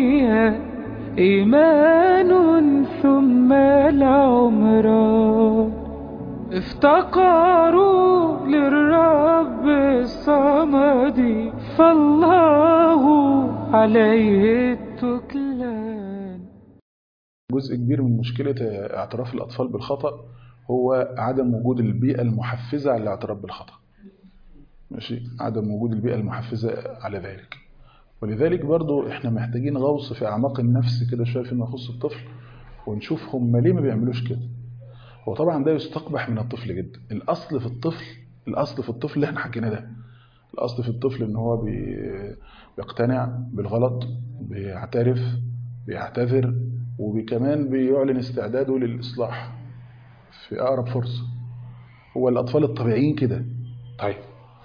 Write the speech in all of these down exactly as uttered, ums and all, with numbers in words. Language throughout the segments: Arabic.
الدنيا إيمان ثم العمران، افتقروا للرب الصمد فالله عليه التكلان. جزء كبير من مشكلة اعتراف الأطفال بالخطأ هو عدم وجود البيئة المحفزة على الاعتراف بالخطأ. ماشي، عدم وجود البيئة المحفزة على ذلك. ولذلك برضو احنا محتاجين غوص في أعماق النفس كده شوية فيما يخص الطفل، ونشوف هم ليه ما بيعملوش كده. هو طبعا ده يستقبح من الطفل جدا. الأصل في الطفل الأصل في الطفل اللي احنا حكينا ده، الأصل في الطفل إن هو بي... بيقتنع بالغلط، بيعترف، بيعتذر، وكمان بيعلن استعداده للإصلاح في أقرب فرصة. هو الأطفال الطبيعيين كده. طيب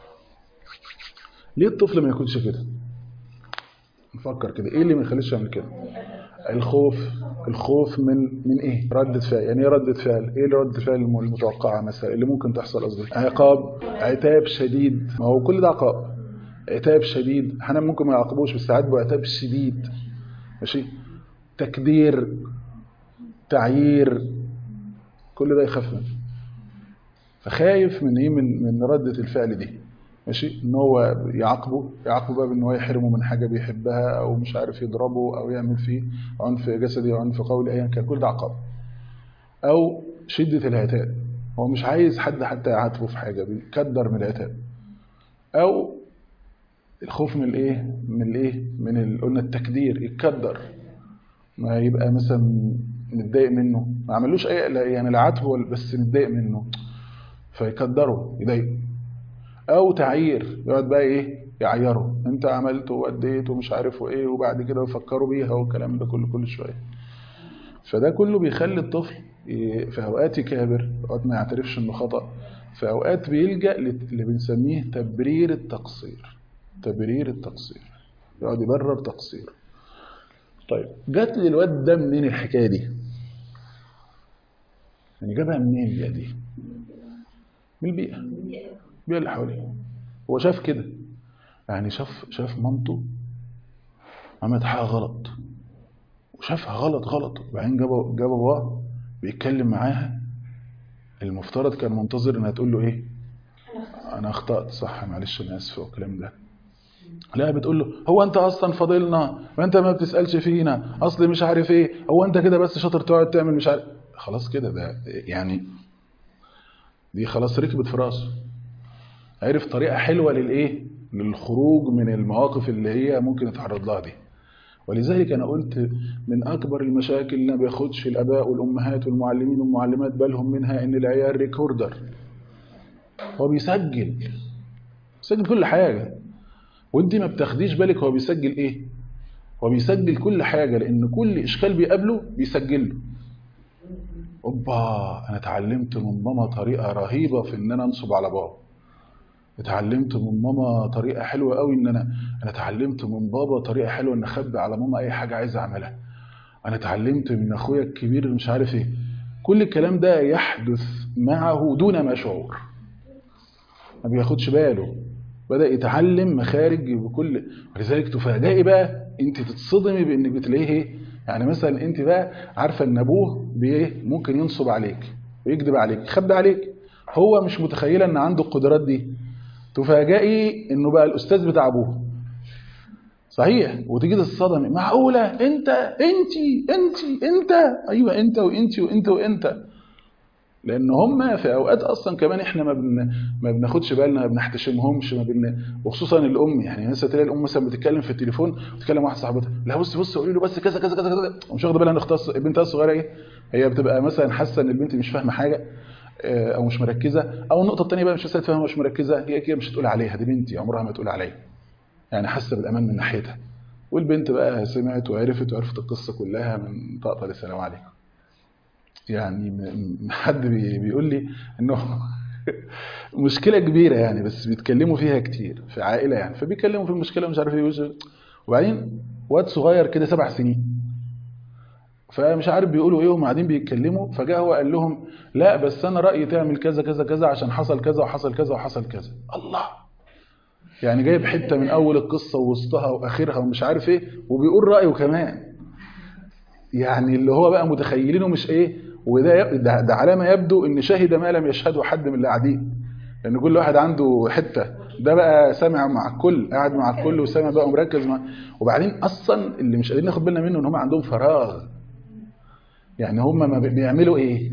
ليه الطفل ما يكونش كده؟ نفكر كده، ايه اللي ما يخليش يعمل كده؟ الخوف. الخوف من من ايه؟ ردة فعل. يعني ايه ردة فعل؟ ايه ردة الفعل المتوقعة مثلا اللي ممكن تحصل؟ قصدي عقاب، عتاب شديد. ما هو كل ده عقاب. عتاب شديد، احنا ممكن ما يعاقبوش بس ساعات بعتاب شديد. ماشي، تكدير، تعيير، كل ده يخاف منه. فخايف من ايه؟ من من ردة الفعل دي. ماشي، ان هو يعاقبه يعاقبه بقى بان هو يحرمه من حاجه بيحبها، او مش عارف يضربه، او يعمل فيه عنف جسدي او عنف قولي، ايا كان، كل ده عقاب. او شده العتاب، هو مش عايز حد حتى يعاتبه في حاجه، بيكدر من العتاب. او الخوف من الايه من الايه من ال... قلنا التكدير، يتكدر، ما يبقى مثلا متضايق منه، ما عملوش اي يعني لا عاتبه بس متضايق منه فيكدره يضايقه. او تعيير، يقعد بقى ايه يعيره، انت عملت واديت ومش عارف وايه، وبعد كده يفكروا بيها والكلام ده كله كل شويه. فده كله بيخلي الطفل في اوقات يكابر، اوقات ما يعترفش انه خطأ، في اوقات بيلجأ اللي بنسميه تبرير التقصير. تبرير التقصير، يقعد يبرر تقصير. طيب جات لي الواد ده منين الحكايه دي؟ يعني جابها منين البيئه دي؟ من البيئه البيئه اللي حواليه. هو شاف كده، يعني شاف شاف مامته عملت حاجه غلط وشافها غلط غلط، وبعدين جاب جاب باباه بيتكلم معاها. المفترض كان منتظر انها تقول له ايه؟ انا اخطأت، صح، معلش انا اسف والكلام ده. لا، بتقول له هو انت اصلا فاضلنا وانت ما بتسالش فينا، اصل مش عارف ايه، هو انت كده بس شاطر تقعد تعمل مش عارف. خلاص كده، ده يعني دي خلاص ركبت في راسه. عرف طريقه حلوه للايه للخروج من المواقف اللي هي ممكن يتعرض لها دي. ولذلك أنا قلت من أكبر المشاكل اللي ما بياخدش الآباء والأمهات والمعلمين والمعلمات بالهم منها إن العيال ريكوردر. هو بيسجل بيسجل كل حاجة، وانت ما بتاخديش بالك هو بيسجل إيه. هو بيسجل كل حاجة، لأن كل إشكال بيقابله بيسجله. أوبا، أنا اتعلمت من ماما طريقة رهيبة في إن أنا أنصب على بابا. اتعلمت من ماما طريقة حلوة قوي إن أنا أنا اتعلمت من بابا طريقة حلوة إن أخبي على ماما أي حاجة عايز أعملها. أنا اتعلمت من أخويا الكبير مش عارف إيه. كل الكلام ده يحدث معه دون ما شعور، ما بياخدش باله، بدأ يتعلم مخارج بكل. ولذلك تفاجئي بقى أنت تتصدمي بإنك بتلاقيه إيه. يعني مثلا أنت بقى عارفة إن أبوه بإيه ممكن ينصب عليك ويكذب عليك يخبي عليك، هو مش متخيلة إن عنده القدرات دي. تفاجئي إنه بقى الأستاذ بتاع أبوه. صحيح، وتيجي تصدمي، معقولة انت انت انت انت ايوه انت وانت وانت وانت. لان هم في اوقات اصلا كمان احنا ما بن... ما بناخدش بالنا، ما بنحتشمهمش، ما بن... وخصوصا الام. يعني مثلا تلاقي الام مثلا بتتكلم في التليفون وتكلم واحد صاحبتها، لا بص بص قولي له بس كذا كذا كذا كذا، ومش واخده بالها ان اختها بنتها الصغيره ايه. هي بتبقى مثلا حاسه ان البنت مش فاهمه حاجه او مش مركزه. او النقطه الثانيه بقى مش مساله فاهمه مش مركزه، هي كده مش هتقول عليها دي بنتي، عمرها ما تقول عليها. يعني حاسه بالامان من ناحيتها. والبنت بقى سمعت وعرفت وعرفت القصة كلها من طقطقة للسلام عليكم. يعني حد بيقول لي انه مشكلة كبيرة يعني، بس بيتكلموا فيها كتير في عائلة يعني، فبيتكلموا في المشكلة مش عارف ايه. وبعدين واد صغير كده سبع سنين، فمش عارف بيقولوا ايه وهم قاعدين بيتكلموا، فجاء هو قال لهم لا بس انا رأيي تعمل كذا كذا كذا عشان حصل كذا وحصل كذا وحصل كذا. الله، يعني جايب حته من اول القصه ووسطها واخرها ومش عارف ايه، وبيقول رايه كمان. يعني اللي هو بقى متخيلينه مش ايه، وده ده, ده على ما يبدو ان شهد ما لم يشهده حد من اللي قاعدين، لان كل واحد عنده حته. ده بقى سامع مع الكل، قاعد مع الكل وسامع بقى ومركز مع. وبعدين اصلا اللي مش قادرين ناخد بالنا منه ان هم عندهم فراغ. يعني هم ما بيعملوا ايه؟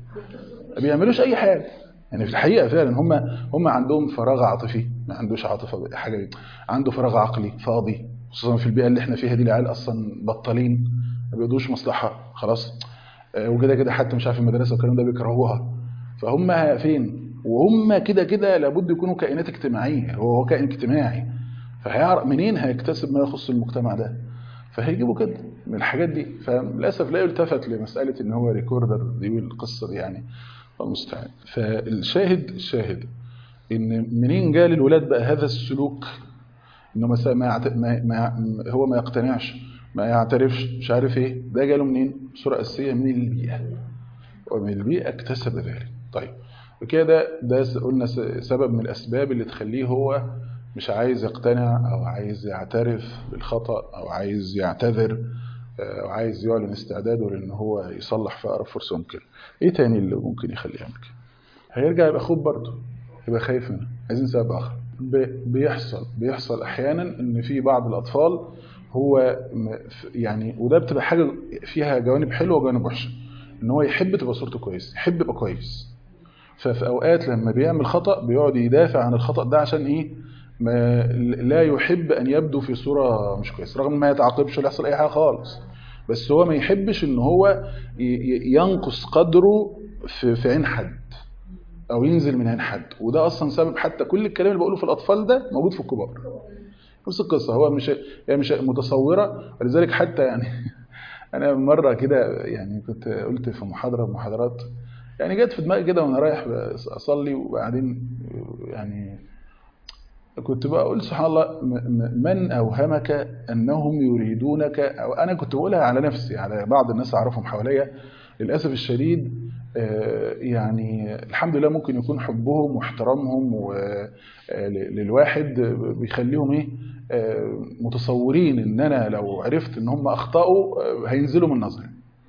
ما بيعملوش اي حاجه. يعني في الحقيقه فعلا هم هم عندهم فراغ عاطفي، ما عندوش عاطفه حاجه، عنده فراغ عقلي فاضي، خصوصا في البيئه اللي احنا فيها دي. العيال اصلا بطالين، ما بيقضوش مصلحه خلاص، وكده كده حتى مش عارف المدرسه والكلام ده بيكرهوها. فهم فين؟ وهم كده كده لابد يكونوا كائنات اجتماعيه، هو هو كائن اجتماعي، فهيعرف منين هيكتسب ما يخص المجتمع ده؟ فهيجيبوا كده من الحاجات دي. فللاسف لا يلتفت لمساله ان هو ريكوردر دي القصه دي يعني، المستعان. فالشاهد الشاهد ان منين جاء للولاد بقى هذا السلوك، انه مثلا ما, يعت... ما... ما هو ما يقتنعش، ما يعترفش، مش عارف ايه، ده جاله منين؟ بصوره اساسيه من البيئه، ومن البيئه اكتسب ذلك. طيب وكده ده قلنا سبب من الاسباب اللي تخليه هو مش عايز يقتنع او عايز يعترف بالخطا او عايز يعتذر او عايز يعلن استعداده لان هو يصلح في اقرب فرصه ممكن. ايه تاني اللي ممكن يخليه يعمل كده؟ هيرجع يبقى خوف برضه، يبقى خايف منه. عايزين سبب اخر. بيحصل بيحصل احيانا ان في بعض الاطفال هو يعني، وده بتبقى حاجه فيها جوانب حلوه وجوانب وحشه، ان هو يحب تبقى صورته كويس، يحب يبقى كويس. ففي اوقات لما بيعمل خطا بيقعد يدافع عن الخطا ده عشان ايه؟ ما لا يحب ان يبدو في صوره مش كويسه، رغم ما يتعاقبش ولا يحصل اي حاجه خالص، بس هو ما يحبش ان هو ينقص قدره في في عين حد او ينزل من عين حد. وده اصلا سبب حتى كل الكلام اللي بقوله في الاطفال ده موجود في الكبار، نفس القصه. هو مش يعني مش متصوره، ولذلك حتى يعني انا مره كده يعني كنت قلت في محاضره من المحاضرات، يعني جت في دماغي كده وانا رايح اصلي، وبعدين يعني كنت بقول سبحان الله، من اوهمك انهم يريدونك، او انا كنت بقولها على نفسي، على بعض الناس اعرفهم حواليا للاسف الشديد. يعني الحمد لله ممكن يكون حبهم واحترامهم للواحد بيخليهم ايه، متصورين ان انا لو عرفت ان هم اخطاوا هينزلوا من نظري.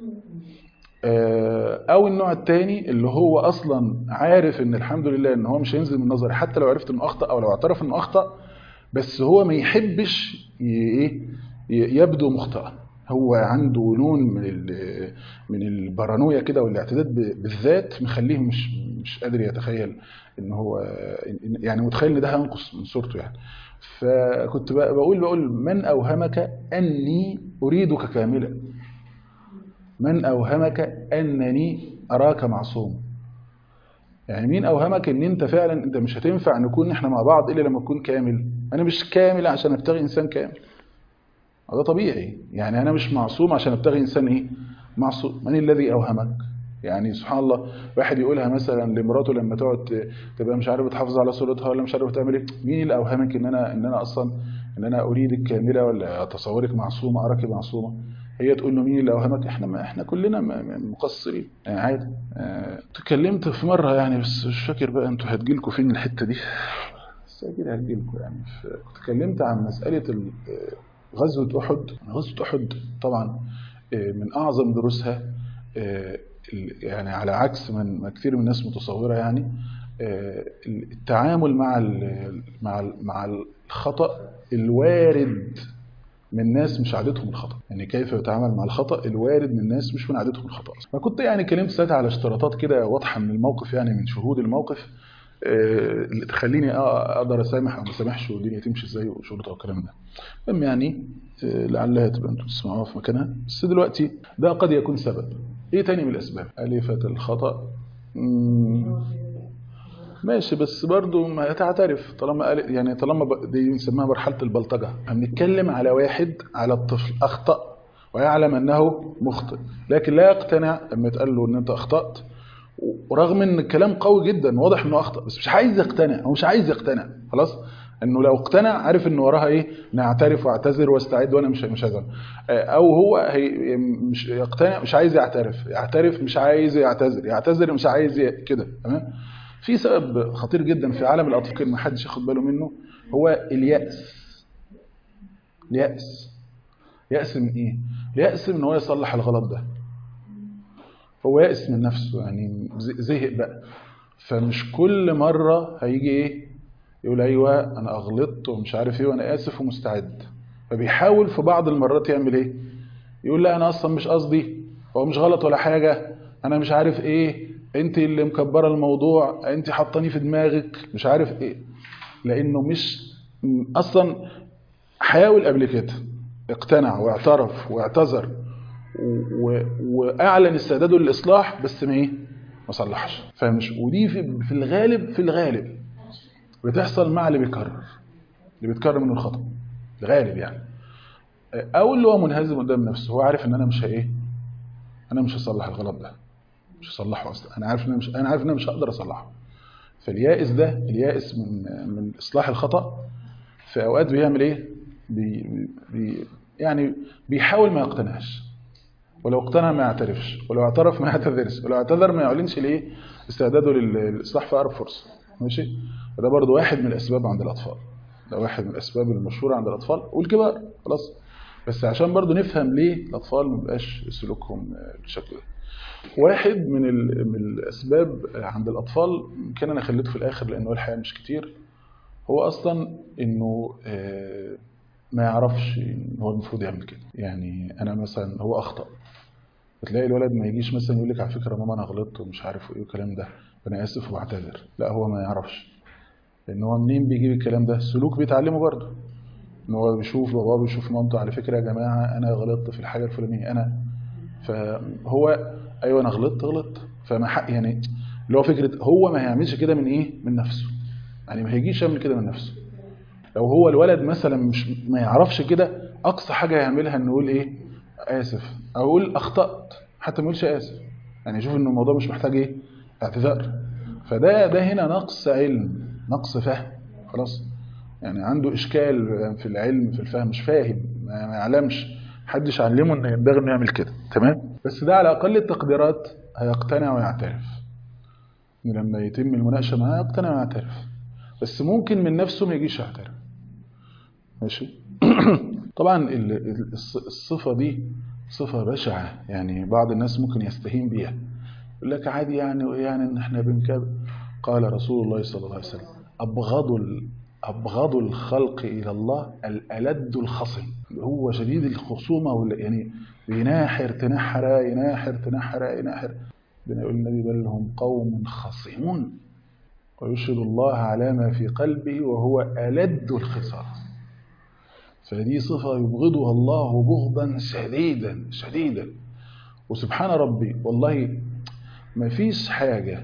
او النوع الثاني اللي هو اصلا عارف ان الحمد لله ان هو مش هينزل من نظري حتى لو عرفت انه اخطا او لو اعترف انه اخطا، بس هو ما يحبش ايه يبدو مخطئا. هو عنده لون من من البارانويا كده والاعتداد بالذات مخليه مش مش قادر يتخيل ان هو يعني متخيل ان ده هينقص من صورته يعني. فكنت بقول بقول من اوهمك اني اريدك كاملا، من اوهمك انني اراك معصوم. يعني مين اوهمك ان انت فعلا انت مش هتنفع نكون احنا مع بعض الا لما تكون كامل؟ انا مش كامل عشان ابتغي انسان كامل، ده طبيعي. يعني انا مش معصوم عشان ابتغي انسان ايه معصوم. من الذي اوهمك؟ يعني سبحان الله واحد يقولها مثلا لمراته لما تقعد تبقى مش عارف تحافظ على صورتها ولا مش عارف تعمل ايه، مين اللي اوهمك ان انا ان انا اصلا ان انا اريدك كامله ولا اتصورك معصومه اراك معصومه؟ هي تقول له مين اللي اوهمك؟ احنا ما احنا كلنا مقصرين يعني عادي. اه تكلمت في مره يعني بس مش فاكر بقى انتوا هتجيلكوا فين الحته دي، بس اكيد هتجيلكوا يعني. اتكلمت عن مساله غزوه احد. غزوه احد طبعا من اعظم دروسها، يعني على عكس من كثير من الناس متصوره يعني، التعامل مع مع مع الخطا الوارد من ناس مش عادتهم الخطأ. يعني كيف يتعامل مع الخطأ الوارد من ناس مش من عادتهم الخطأ. فكنت يعني كلمت ساعتها على اشتراطات كده واضحة من الموقف، يعني من شهود الموقف اللي تخليني اقدر اسامح او ما اسامحش والدنيا تمشي ازاي وشروطها والكلام ده. المهم يعني لعلها تبقى انتم تسمعوها في مكانها. بس دلوقتي ده قد يكون سبب. ايه تاني من الاسباب؟ ألفة الخطأ ماشي، بس برضو ما تعترف طالما يعني طالما دي بنسميها مرحله البلطجه. هنتكلم على واحد، على الطفل اخطا ويعلم انه مخطئ لكن لا يقتنع لما يتقال له ان انت اخطات، ورغم ان الكلام قوي جدا واضح انه اخطا بس مش عايز يقتنع. هو مش عايز يقتنع خلاص، انه لو اقتنع عارف ان وراها ايه، نعترف واعتذر واستعد وانا مش مش هزعل. او هو هي مش يقتنع مش عايز يعترف، يعترف مش عايز يعتذر، يعتذر مش عايز كده. تمام. في سبب خطير جدا في عالم الاطفال ما حدش ياخد باله منه، هو اليأس. اليأس يأس من ايه؟ يأس من هو يصلح الغلط ده. هو يأس من نفسه، يعني زهق بقى، فمش كل مرة هيجي ايه يقول ايوه انا اغلطت ومش عارف ايه وانا اسف ومستعد. فبيحاول في بعض المرات يعمل ايه؟ يقول لا انا اصلا مش قصدي، هو مش غلط ولا حاجة، انا مش عارف ايه، انت اللي مكبره الموضوع، انت حطاني في دماغك مش عارف ايه. لانه مش اصلا حاول قبل كده، اقتنع واعترف واعتذر و... واعلن استعداده للاصلاح، بس ما ايه ما صلحش. فمش ودي في... في الغالب في الغالب بتحصل مع اللي بيكرر، اللي بيتكرر منه الخطأ الغالب يعني، او اللي هو منهزم قدام نفسه. هو عارف ان انا مش ايه انا مش هصلح الغلط ده، مش هصلحه اصلا، انا عارف ان انا مش انا عارف ان انا مش هقدر اصلحه. فاليائس ده اليائس من من اصلاح الخطأ في اوقات بيعمل ايه؟ بي بي يعني بيحاول ما يقتنعش، ولو اقتنع ما يعترفش، ولو اعترف ما يعتذرش، ولو اعتذر ما يعلنش ليه استعداده للاصلاح في اقرب فرصه. ماشي؟ ده برضو واحد من الاسباب عند الاطفال، ده واحد من الاسباب المشهوره عند الاطفال والكبار خلاص. بس عشان برضو نفهم ليه الاطفال ما بقاش سلوكهم بالشكل ده. واحد من من الاسباب عند الاطفال يمكن انا خليته في الاخر لانه الحقيقه مش كتير، هو اصلا انه ما يعرفش ان هو المفروض يعمل كده. يعني انا مثلا هو اخطأ، بتلاقي الولد ما يجيش مثلا يقول لك على فكره ماما انا غلطت ومش عارف ايه الكلام ده فانا اسف واعتذر، لا هو ما يعرفش. لان هو منين بيجيب الكلام ده؟ السلوك بيتعلمه برضه، ان هو بيشوف باباه بيشوف مامته، على فكره يا جماعه انا غلطت في الحاجه الفلانيه انا، فهو ايوه انا غلطت غلط فما حق يعني، اللي هو فكره هو ما هيعملش كده من ايه من نفسه، يعني ما هيجيش يعمل كده من نفسه. لو هو الولد مثلا مش ما يعرفش كده، اقصى حاجه يعملها انه يقول ايه اسف، او يقول اخطات، حتى ما يقولش اسف، يعني يشوف ان الموضوع مش محتاج ايه اعتذار. فده ده هنا نقص علم، نقص فهم خلاص، يعني عنده اشكال في العلم في الفهم، مش فاهم، ما يعلمش، محدش علمه انه ينبغي انه يعمل كده. تمام؟ بس ده على اقل التقديرات هيقتنع ويعترف، لما يتم المناقشه معاه يقتنع ويعترف، بس ممكن من نفسه ما يجيش يعترف. ماشي؟ طبعا الصفة دي صفة بشعة، يعني بعض الناس ممكن يستهين بيها، يقول لك عادي يعني وايه يعني ان احنا بنكب. قال رسول الله صلى الله عليه وسلم ابغض ابغض الخلق الى الله الالد الخصم، هو شديد الخصومه، يعني بيناحر تنحر يناحر تنحر يناحر. بنقول النبي بل هم قوم خصمون ويشهد الله على ما في قلبه وهو ألد الخصام. فدي صفة يبغضها الله بغضا شديدا شديدا. وسبحان ربي والله ما فيش حاجة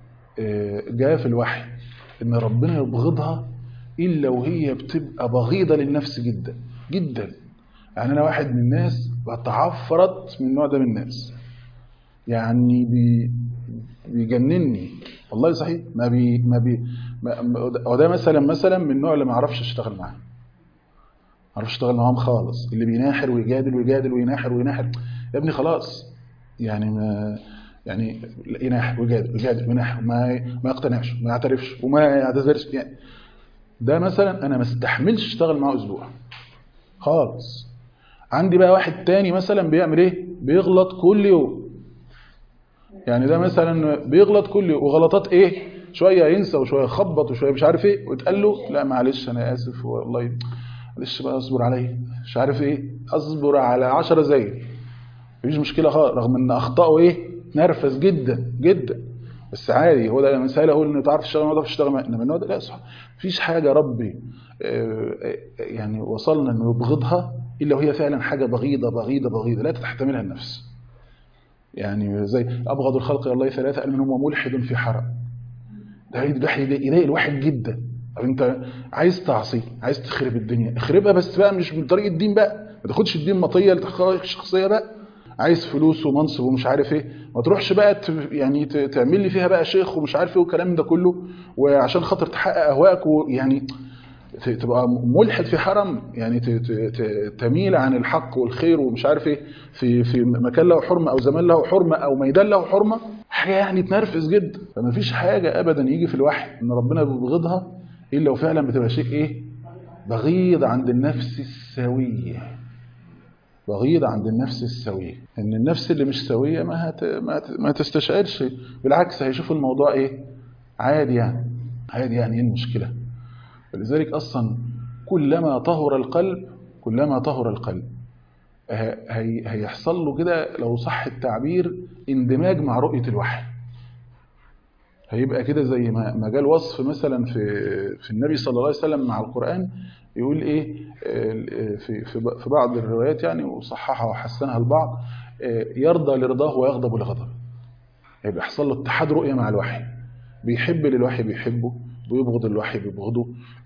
جاء في الوحي إن ربنا يبغضها إلا وهي بتبقى بغيضة للنفس جدا جدا. يعني أنا واحد من الناس بتعفرت من النوع ده من الناس، يعني بي بيجنني والله صحيح، ما بي ما بي وده مثلا مثلا من النوع اللي ما اعرفش اشتغل معاه، ما اعرفش اشتغل معاهم خالص، اللي بيناحر ويجادل ويجادل ويناحر ويناحر. يا ابني خلاص يعني ما يعني يناحر ويجادل ويجادل ويناحر، ما ما يقتنعش ما يعترفش وما يعتذرش، يعني ده مثلا انا ما استحملش اشتغل معاه اسبوع خالص. عندي بقى واحد تاني مثلا بيعمل ايه؟ بيغلط كل يوم، يعني ده مثلا بيغلط كل يوم، وغلطات ايه؟ شويه ينسى وشويه يخبط وشويه مش عارف ايه، وتقال له لا معلش انا اسف والله معلش بقى اصبر عليا مش عارف ايه، اصبر على عشرة زي مفيش مشكله خالص، رغم ان اخطائه ايه نرفز جدا جدا، بس عادي. هو ده مثال اقول ان تعرف تشتغل ما تعرفش تشتغل، انما النوع ده لا صح، مفيش حاجه ربي يعني وصلنا انه يبغضها الا وهي فعلا حاجه بغيضه بغيضه بغيضه لا تحتملها النفس. يعني زي ابغض الخلق الى الله ثلاثه قال منهم ملحد في حرم، ده يضايق الواحد جدا. طب انت عايز تعصي عايز تخرب الدنيا اخربها، بس بقى مش من طريق الدين بقى، ما تاخدش الدين مطيه لتخرج شخصيه بقى. عايز فلوس ومنصب ومش عارف ايه، ما تروحش بقى يعني تعمل لي فيها بقى شيخ ومش عارف ايه والكلام ده كله، وعشان خاطر تحقق اهواءك، ويعني تبقى ملحد في حرم، يعني تميل عن الحق والخير ومش عارف ايه في في مكان له حرمه او زمان له حرمه او ميدان له حرمه، حاجه يعني تنرفز جدا. فما فيش حاجه ابدا يجي في الوحي ان ربنا بيبغضها الا لو فعلا بتبقى شيء ايه؟ بغيض عند النفس السويه. بغيض عند النفس السويه، ان النفس اللي مش سويه ما هت... ما, هت... ما تستشعرش، بالعكس هيشوف الموضوع ايه؟ عادي يعني، عادي يعني ايه المشكله؟ ولذلك أصلا كلما طهر القلب كلما طهر القلب هي هيحصل له كده لو صح التعبير اندماج مع رؤية الوحي. هيبقى كده زي ما ما جاء الوصف مثلا في في النبي صلى الله عليه وسلم مع القرآن، يقول ايه في في في بعض الروايات يعني، وصححها وحسنها البعض، يرضى لرضاه ويغضب لغضبه. هيبقى يحصل له اتحاد رؤية مع الوحي، بيحب للوحي بيحبه، بيبغض الوحي بيبغضه،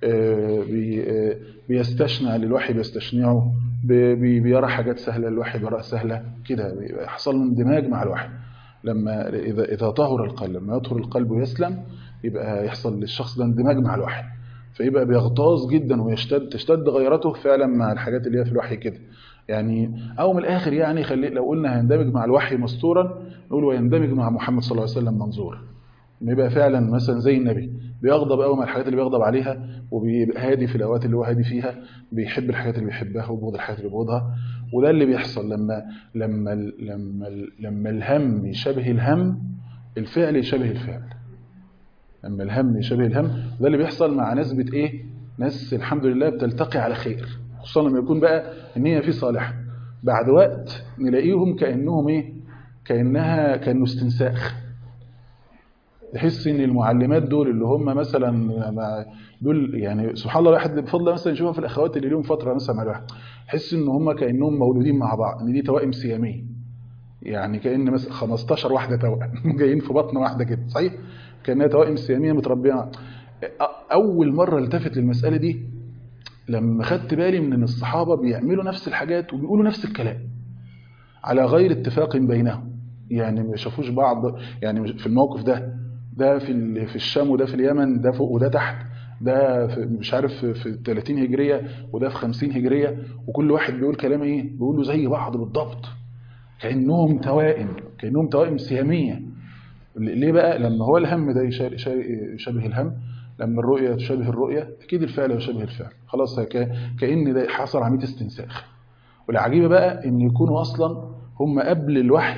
بيستشنع للوحي بيستشنعه، بيرى حاجات سهلة للوحي بيرى سهلة كده، يحصل له اندماج مع الوحي. لما إذا إذا طهر القلب، لما يطهر القلب ويسلم، يبقى يحصل للشخص ده اندماج مع الوحي، فيبقى بيغتاظ جدا ويشتد تشتد غيرته فعلا مع الحاجات اللي هي في الوحي كده. يعني أو من الآخر يعني خلي لو قلنا هيندمج مع الوحي مستورا نقول ويندمج مع محمد صلى الله عليه وسلم منظور. يبقى فعلا مثلا زي النبي بيغضب قوي مع الحاجات اللي بيغضب عليها، وبيبقى هادي في الاوقات اللي هو هادي فيها، بيحب الحاجات اللي بيحبها وبيبغض الحاجات اللي بيبغضها. وده اللي بيحصل لما لما لما لما الهم يشبه الهم، الفعل يشبه الفعل. لما الهم يشبه الهم، ده اللي بيحصل مع ناس بت ايه ناس الحمد لله بتلتقي على خير، خصوصا لما يكون بقى النية فيه صالحة. بعد وقت نلاقيهم كأنهم ايه كأنها كأنه استنساخ. تحس ان المعلمات دول اللي هم مثلا دول يعني سبحان الله، الواحد بفضل مثلا يشوفها في الاخوات اللي لهم فتره مثلا مع الواحد، تحس ان هم كانهم مولودين مع بعض، ان دي توائم سياميه. يعني كان مثلا خمستاشر واحده توأم جايين في بطن واحده كده، صحيح؟ كانها توائم سياميه متربيه. اول مره التفت للمساله دي لما خدت بالي من ان الصحابه بيعملوا نفس الحاجات وبيقولوا نفس الكلام على غير اتفاق بينهم. يعني ما شافوش بعض يعني في الموقف ده، ده في في الشام وده في اليمن، ده فوق وده تحت، ده في مش عارف في ثلاثين هجرية وده في خمسين هجرية، وكل واحد بيقول كلام ايه بيقولوا زي بعض بالضبط، كأنهم توائم، كأنهم توائم سيامية. ليه بقى؟ لما هو الهم ده يشابه الهم، لما الرؤية تشابه الرؤية، أكيد الفعل يشابه الفعل، خلاص كأن ده حصل عملية استنساخ. والعجيبة بقى إن يكونوا أصلا هم قبل الوحي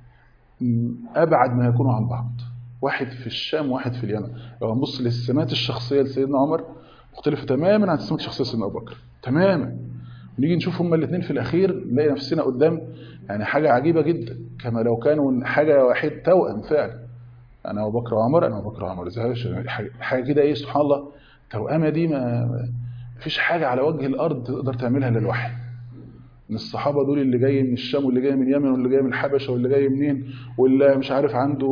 أبعد ما يكونوا عن بعض، واحد في الشام واحد في اليمن. لو هنبص للسمات الشخصية لسيدنا عمر مختلفة تماما عن السمات الشخصية لسيدنا أبو بكر تماما. ونيجي نشوف هما الاثنين في الأخير نلاقي نفسنا قدام يعني حاجة عجيبة جدا، كما لو كانوا حاجة واحد توأم فعلا. أنا أبو بكر وعمر، أنا أبو بكر وعمر، حاجة كده إيه سبحان الله. توأمة دي ما فيش حاجة على وجه الأرض تقدر تعملها للوحي. من الصحابة دول اللي جاي من الشام واللي جاي من اليمن واللي جاي من الحبشة واللي جاي منين واللي مش عارف عنده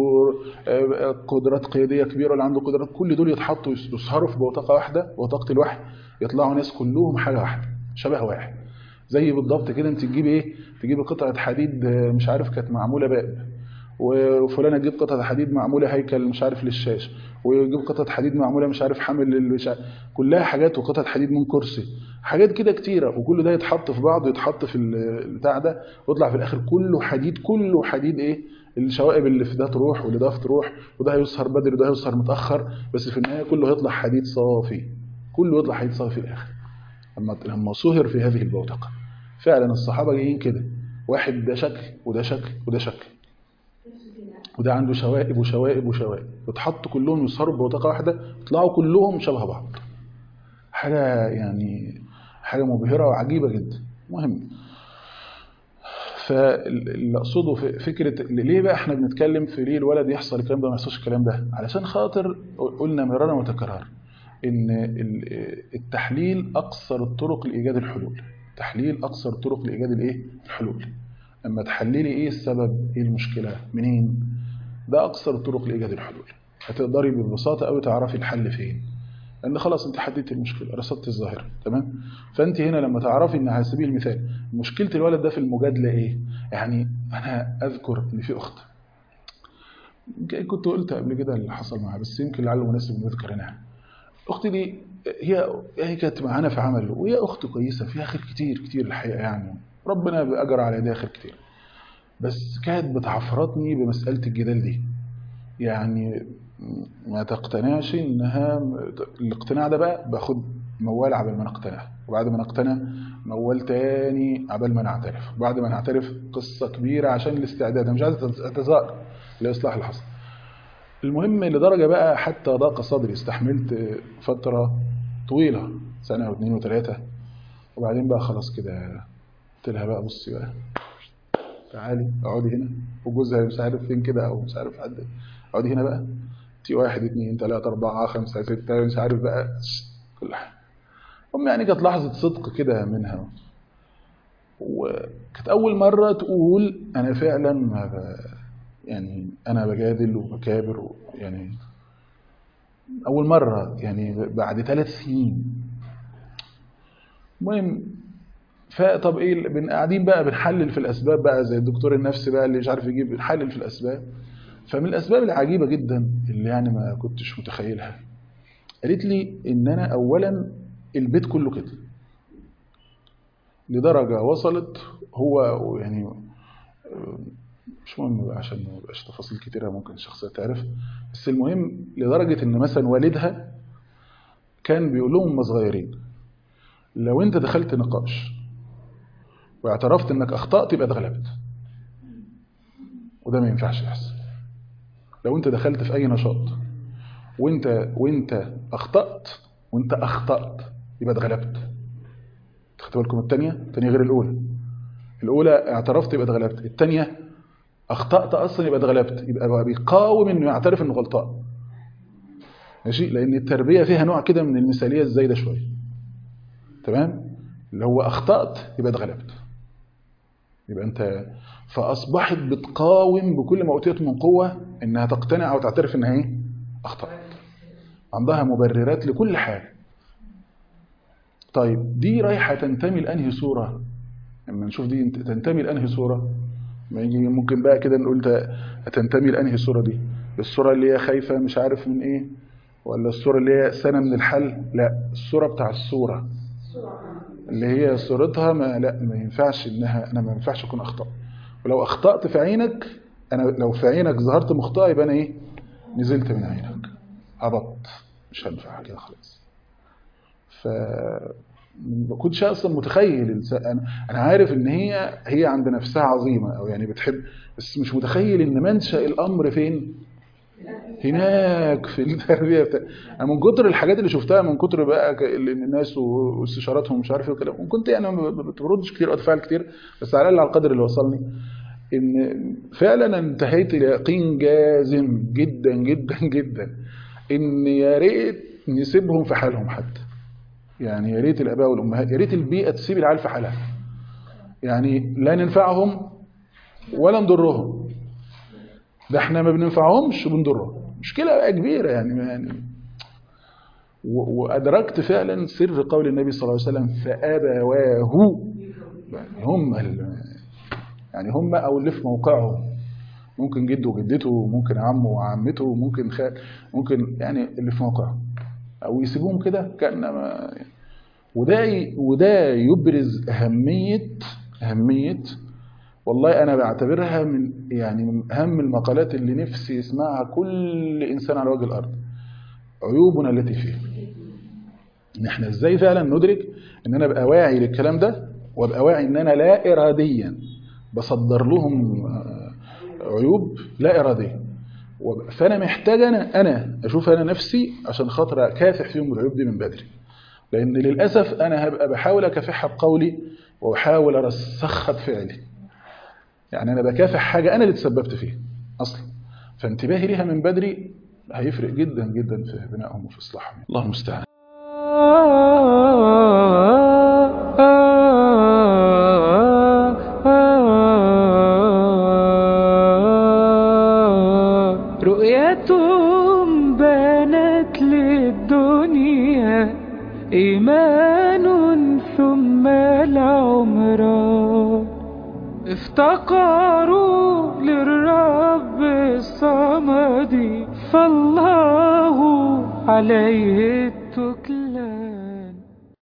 قدرات قيادية كبيرة ولا عنده قدرات، كل دول يتحطوا يسهروا في بوتقة واحدة، بوتقة الوحي، يطلعوا ناس كلهم حاجة واحدة شبه واحد. زي بالضبط كده انت تجيب ايه تجيب قطعة حديد مش عارف كانت معمولة باب، وفلانة تجيب قطعة حديد معمولة هيكل مش عارف للشاش، ويجيب قطعة حديد معمولة مش عارف حامل مش عارف، كلها حاجات، وقطعة حديد من كرسي، حاجات كده كتيرة، وكل ده يتحط في بعض ويتحط في البتاع ده ويطلع في الآخر كله حديد. كله حديد ايه الشوائب اللي في ده تروح واللي ده تروح، وده هيسهر بدري وده هيسهر متأخر، بس في النهاية كله هيطلع حديد صافي، كله يطلع حديد صافي في الآخر لما لما صهر في هذه البوتقة. فعلا الصحابة جايين كده، واحد ده شكل وده شكل وده شكل، وده عنده شوائب وشوائب وشوائب، وتحط كلهم يسهروا ببوتقة واحدة يطلعوا كلهم شبه بعض. حاجة يعني حاجة مبهرة وعجيبة جدا. مهم. فاللي أقصده فكرة ليه بقى احنا بنتكلم في ليه الولد يحصل الكلام ده وما يحصلش الكلام ده، علشان خاطر قلنا مرارا وتكرارا إن التحليل أقصر الطرق لإيجاد الحلول. تحليل أقصر الطرق لإيجاد الإيه؟ الحلول. أما تحللي إيه السبب، إيه المشكلة، منين، ده أقصر الطرق لإيجاد الحلول. هتقدري ببساطة أوي تعرفي الحل فين، لأن خلاص أنت حددت المشكلة، رصدت الظاهرة، تمام. فأنت هنا لما تعرفي إن على سبيل المثال مشكلة الولد ده في المجادلة إيه، يعني أنا أذكر إن في أخت كنت قلت قبل كده اللي حصل معها، بس يمكن لعله مناسب نذكر هنا. أختي دي هي هي كانت معانا في عمل، وهي اخت كويسه فيها خير كتير كتير الحقيقه يعني، ربنا باجر على يديها خير كتير. بس كانت بتعفرتني بمساله الجدال دي، يعني ما تقتنعش انها، الاقتناع ده بقى باخد موال عبال ما نقتنع، وبعد ما نقتنع موال تاني عبال ما نعترف، وبعد ما نعترف قصه كبيره عشان الاستعداد. انا مش عايز اتظاهر لاصلاح اللي حصل. المهم لدرجه بقى حتى ضاق صدري، استحملت فتره طويله سنه واثنين وثلاثه، وبعدين بقى خلاص كده قلت لها بقى بصي بقى تعالي اقعدي هنا، وجوزها مش عارف فين كده او مش عارف حد، اقعدي هنا بقى تي واحد اتنين تلاته اربعه خمسه سته مش عارف بقى كل حاجه. المهم يعني كانت لحظه صدق كده منها، وكانت اول مره تقول انا فعلا ما ب... يعني انا بجادل وبكابر، يعني اول مره يعني بعد ثلاث سنين. المهم فطب ايه، بن قاعدين بقى بنحلل في الاسباب بقى زي الدكتور النفسي بقى اللي مش عارف يجيب، بنحلل في الاسباب. فمن الاسباب العجيبه جدا اللي يعني ما كنتش متخيلها، قالت لي ان انا اولا البيت كله كده، لدرجه وصلت هو يعني مش مهم بقى عشان ما يبقاش تفاصيل كتيره ممكن الشخصيه تعرف، بس المهم لدرجه ان مثلا والدها كان بيقول لهم هم صغيرين لو انت دخلت نقاش واعترفت انك اخطأت يبقى اتغلبت، وده ما ينفعش يحصل. لو انت دخلت في اي نشاط وانت وانت اخطأت وانت اخطأت يبقى اتغلبت. خدتوا بالكم؟ الثانيه الثانيه غير الاولى، الاولى اعترفت يبقى اتغلبت، الثانيه اخطأت اصلا يبقى اتغلبت، يبقى بيقاوم انه يعترف انه غلطان. ماشي؟ لان التربيه فيها نوع كده من المثاليه الزايده شويه. تمام؟ اللي هو اخطأت يبقى اتغلبت، يبقى انت، فاصبحت بتقاوم بكل ما اوتيت من قوه انها تقتنع او تعترف انها ايه اخطأت، عندها مبررات لكل حاجه. طيب دي رايحه تنتمي لانهي صوره؟ لما نشوف دي تنتمي لانهي صوره، ما يجي ممكن بقى كده نقول تنتمي لانهي صوره دي، الصوره اللي هي خايفه مش عارف من ايه، ولا الصوره اللي هي سنه من الحل؟ لا، الصوره بتاع الصوره اللي هي صورتها ما لا ما ينفعش انها، انا ما ينفعش اكون اخطأ، ولو اخطأت في عينك، انا لو في عينك ظهرت مخطئ يبقى انا ايه نزلت من عينك، هبطت، مش هنفع كده خلاص. ف ما كنتش اصلا متخيل، انا انا عارف ان هي هي عند نفسها عظيمه او يعني بتحب، بس مش متخيل ان منشأ الامر فين، هناك في التربيه بتاع. انا من كتر الحاجات اللي شفتها، من كتر بقى الناس واستشاراتهم مش عارف ايه وكده، وكنت يعني ما بتردش كتير او اتفاعل كتير، بس على الاقل على القدر اللي وصلني ان فعلا انتهيت ليقين جازم جدا جدا جدا ان يا ريت نسيبهم في حالهم حتى، يعني يا ريت الاباء والامهات، يا ريت البيئه تسيب العيال في حالها، يعني لا ننفعهم ولا نضرهم، ده احنا ما بننفعهمش وبنضرهم، مشكله بقى كبيره يعني يعني وادركت فعلا سر قول النبي صلى الله عليه وسلم فابواه، يعني هم يعني هم او اللي في موقعهم، ممكن جده وجدته، ممكن عمه وعمته، ممكن خال، ممكن يعني اللي في موقعهم، او يسيبوهم كده كانما. وده وده يبرز اهميه اهميه والله انا بعتبرها من يعني من اهم المقالات اللي نفسي يسمعها كل انسان على وجه الارض، عيوبنا التي فيه. ان احنا ازاي فعلا ندرك ان انا ابقى واعي للكلام ده، وابقى واعي ان انا لا اراديا بصدر لهم عيوب لا اراديه، فانا محتاج انا انا اشوف انا نفسي عشان خاطر اكافح فيهم العيوب دي من بدري، لان للاسف انا هبقى بحاول اكافحها بقولي واحاول ارسخها بفعلي، يعني انا بكافح حاجه انا اللي تسببت فيها اصلا، فانتباهي ليها من بدري هيفرق جدا جدا في بنائهم وفي اصلاحهم. الله المستعان. رؤيتهم بانت للدنيا إيمان ثم العمران، افتقروا للرب الصمد فالله عليه